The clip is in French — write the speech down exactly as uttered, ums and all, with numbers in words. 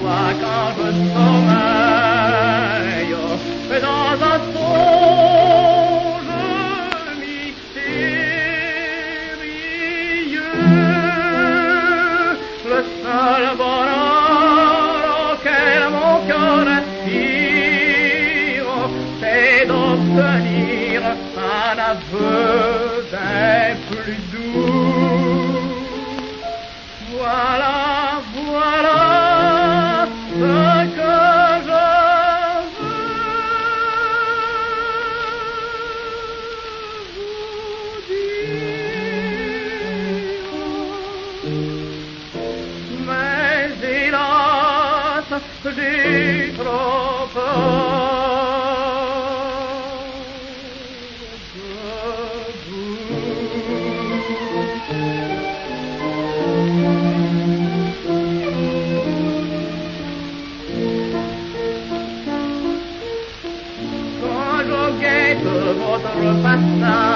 toi quand je sommeille, et dans un songe mystérieux, le seul bonheur auquel mon cœur aspire, c'est d'obtenir un aveu des plus doux. Voilà, voilà ce que je veux vous dire. Mais hélas, j'ai trop peur. Votre passage,